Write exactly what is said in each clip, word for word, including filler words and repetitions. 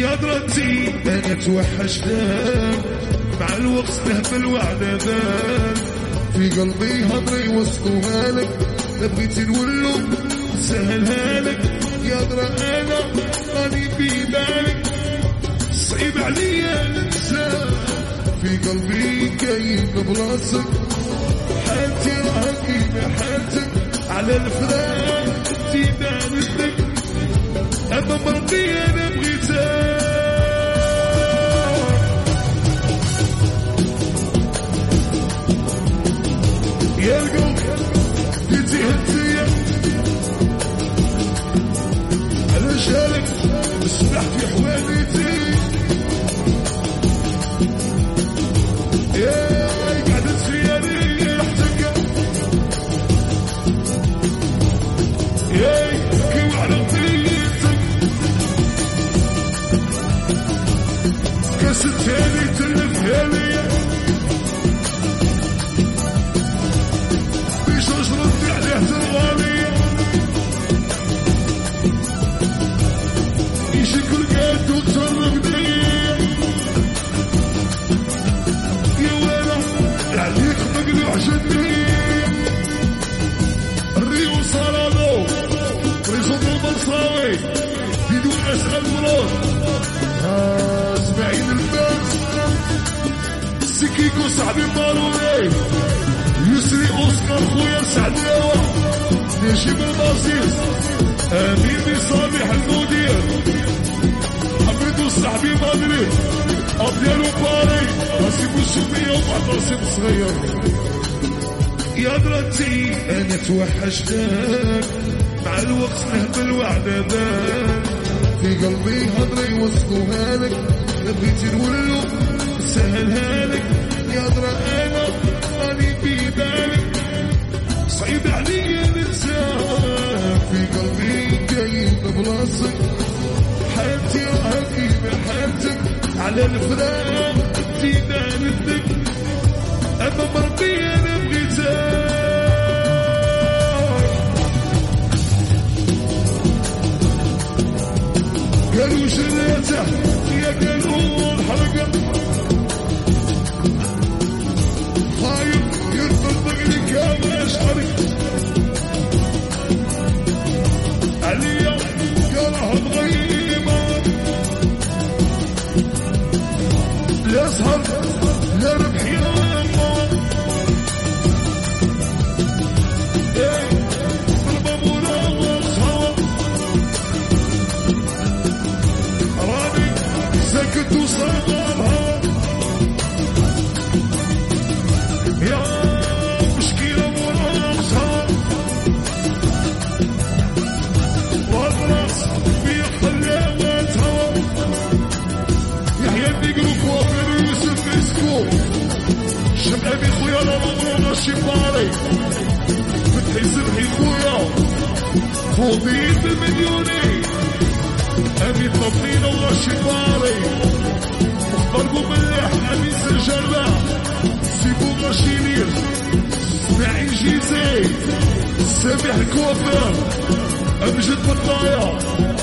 يا درتي انا توحشتك مع الوقت نهبل وعذابك في قلبي هضري وصلوها لك بغيتي نولو سهلها لك يا درا انا راني في بالك صعيب عليا ننسى في قلبي كاين بلاصتك حالتي راها كيما حالتك على الفراق تيبانتك اما مرضي انا بغيتك يا القلب جيتي هدية انا شارك اسمح في حواليتي يا قعدت خيالي رحتك يا كيف على طريقتك كاسة تاني تلفها ليا بيش اشرب عليه الغالية يشكل قد وتصرف دقيقة يا ويلا عليك مقلوع شدية الريو صارادو ريصد البصراوي بدون اسأل مراد اسمعين الباس سكيكو صاحبي ماروني يسري اوسكار خويا سعد الهوا نجيب الباسيس امين صالح المدير حمدو صاحبي مدري ابيض باري راسي بالسمية وبعد راسي صغير يا درتي انا توحشتك مع الوقت نهبل وعذابك في قلبي هضري وصلوها لك بغيتي نولو سهلها لك يا درا انا راني في بالك صعيب عليا ننساك في قلبي كاين بلاصتك حالتي راها كيما حالتك على الفراق تيبانتك اما مرضي انا بغيتك قالوا شريته يا قالوا الحرقة خايف يرتبط لك يا مشعرك عليا قالها بغيبة لا سهر لا ربح يا الله ايه بالبابورة والصهر راني سكت وصغرها يا مشكلة وراسها والراس في حلاوتها يحيى النقرو كوافير يوسف مسكو شمعة بخويا رمضان الشباري فتحي سرحي خويا فوضيت المليوني امين طبلين الله الشباري مختاركم مليح امين سجرة سيبو غشيمير اسماعيل جيزي سامح الكوافير امجد بطايا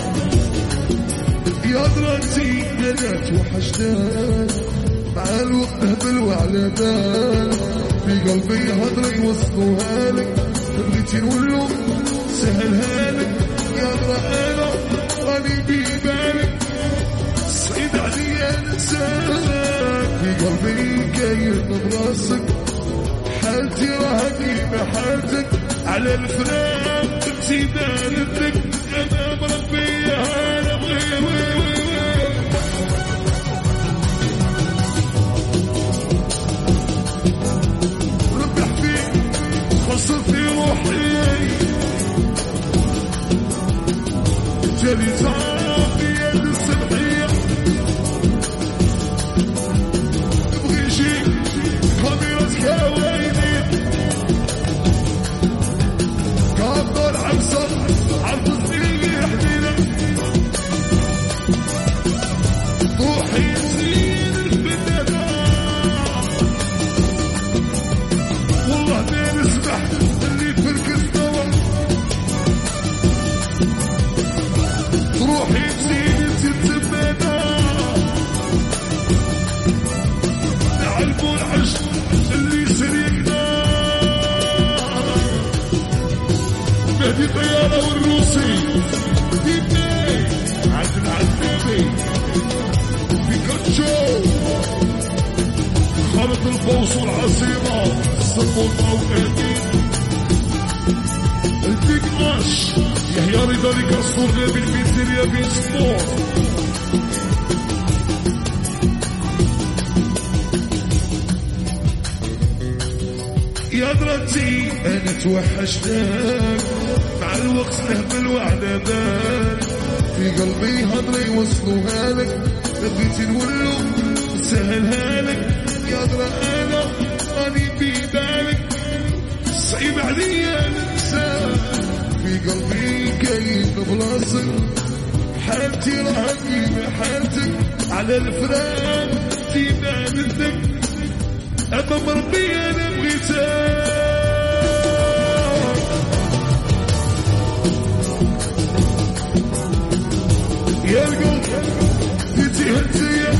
يا درتي انا توحشتك مع الوقت هبل وعلى بال في قلبي هضري وصلوها لك بغيتي نولو سهلها لك يا درا انا راني في بالك صعيب عليا ننساك في قلبي كاين براسك حالتي راها كيما حالتك على الفراق تيبانتك امام ربي انا بغي وي وي وي ربح فيك خسر في روحي جالي صافي يد السبحية تبغي يجي كاميرا كاويني كابر عبصر عالتصديق يحمينا روحي زين الفنانة والله ما نسمح اللي تركز دور عندي طيارة والروسي ديبي عندنا عالديبي بيكاتشو خالد البوص والعاصمة الصفوطة وقادين البيك ماش يحيى رضا اللي كسر غير بالبيتزيريا بين سبور يا درتي انا توحشتك مع الوقت نهمل وعلى بالك في قلبي هضري يوصلوها لك بغيتي نولو نسهلها لك يا درا انا راني في بالك صعيب عليا ننسى في قلبي كاين بلاصك حالتي راها كيما حالتك على الفراق ديما مثلك أما مربي أنا بغيتك يا القلب ديتي هنتية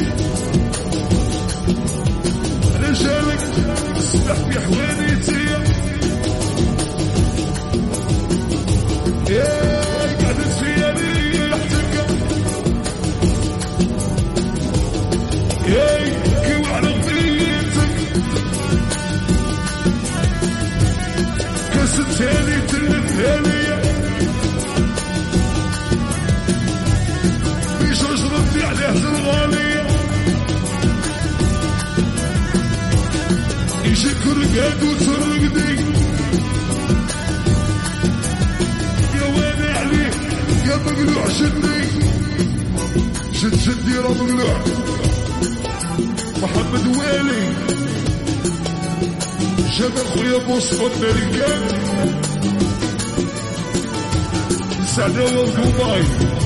أنا جالك سبح في حوانيتية يا قعدت فيا ليا لحتك ياي كي وعلى غنيتك كاس التالي تلفها ليا في شجرتي عليها زرغالية يجيك رقاد وترقدي يا واني عليك يا مقلوع شدي شد شدي راه مقلوع محمد والي جاب خويا بوسطة الرجال سعداوة ودبي